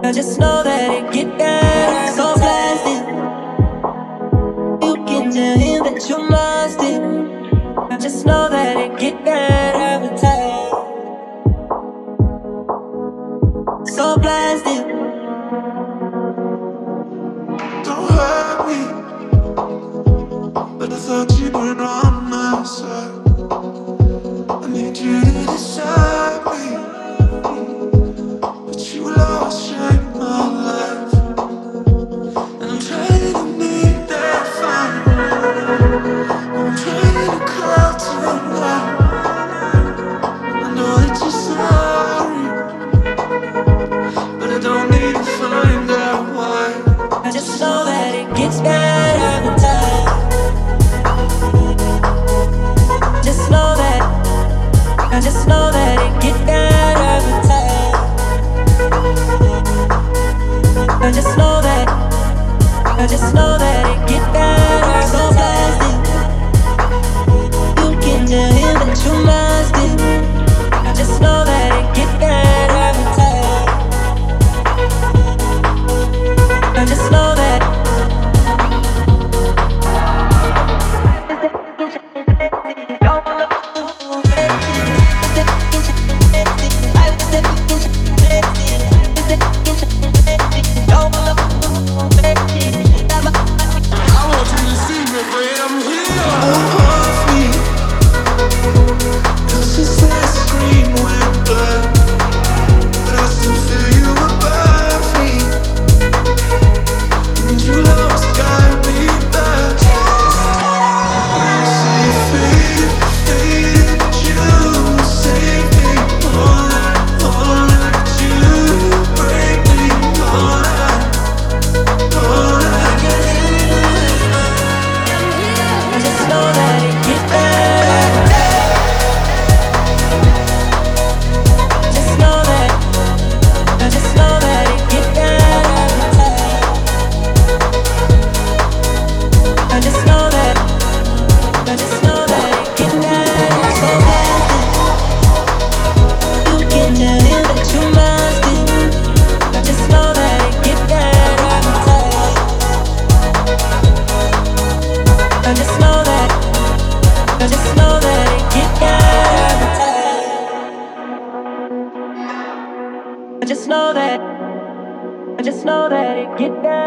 I just know that it get better. So blasted, you can tell him that you must it. I just know that it get better every time. So blasted. Don't hurt me, but I thought you were on my side. I need you to decide me, but you will always shape my life. And I'm trying to make that fine. I'm trying to call tonight. I know that you're sorry, but I don't need to find out why. I just know that it gets better every time. Just know that. I just know that it gets better every time. I just know that. I just know that it gets better. So blasted. You can tell him that you must it. I just know that it gets better every time. I just know that. I want you to see me when I'm here. Off me, 'cause this last scream went black, but I still feel you above me, and you lost got me back. So you faded, faded, you save me all night, you break me all night, all night. I just know that it gets better. Just know that. I just know that it gets better every time. I just know that. I just know that it gets better. So blasted. You can tell him that you must it. I just know that it gets better every time. I just know that. I just know that it get better every time. I just know that. I just know that it get better.